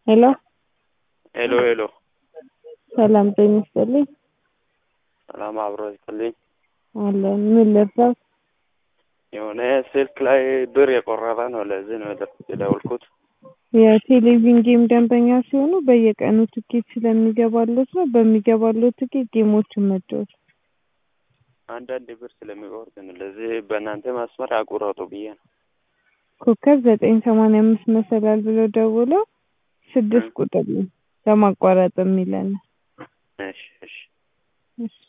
ሄሎ ሄሎ ሰላም ጤና ይስጥልኝ። ሰላም አብሮ ይስጥልኝ። አለን ምን ልርዳው? የሆነ ስልክ ላይ ብር የቆረጠ ነው። ለዚህ ነው የደወልኩት። የቴሌቪዥን ጌም ደንበኛ ሲሆኑ በየቀኑ ትኬት ስለሚገባሉት ነው። በሚገባሉት ትኬት ጌሞችን መጫወት። አንዳንድ ብር ስለሚቆርጥ ነው። ለዚህ በእናንተ መስመር አቁረጡ ብዬ ነው። ኮከብ 985 መሰላል ብሎ ደውለው 6 ቁጥር ነው ለማቋረጥ የሚለን። እሺ። እሺ